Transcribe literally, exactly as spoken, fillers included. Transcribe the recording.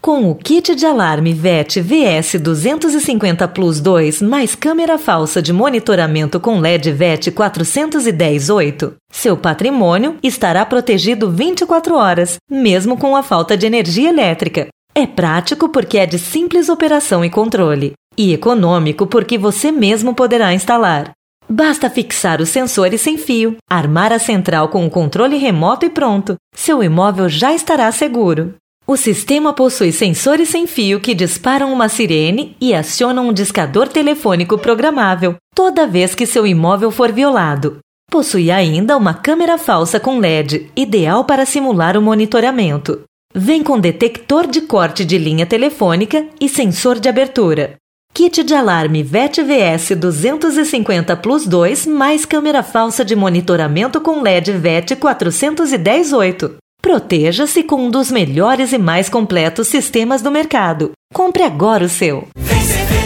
Com o kit de alarme V E T V S duzentos e cinquenta Plus dois mais câmera falsa de monitoramento com L E D V E T quatrocentos e dez oito, seu patrimônio estará protegido vinte e quatro horas, mesmo com a falta de energia elétrica. É prático porque é de simples operação e controle. E econômico porque você mesmo poderá instalar. Basta fixar os sensores sem fio, armar a central com o controle remoto e pronto. Seu imóvel já estará seguro. O sistema possui sensores sem fio que disparam uma sirene e acionam um discador telefônico programável toda vez que seu imóvel for violado. Possui ainda uma câmera falsa com L E D, ideal para simular o monitoramento. Vem com detector de corte de linha telefônica e sensor de abertura. Kit de alarme V E T V S duzentos e cinquenta Plus dois mais câmera falsa de monitoramento com L E D V E T quatrocentos e dez oito. Proteja-se com um dos melhores e mais completos sistemas do mercado. Compre agora o seu.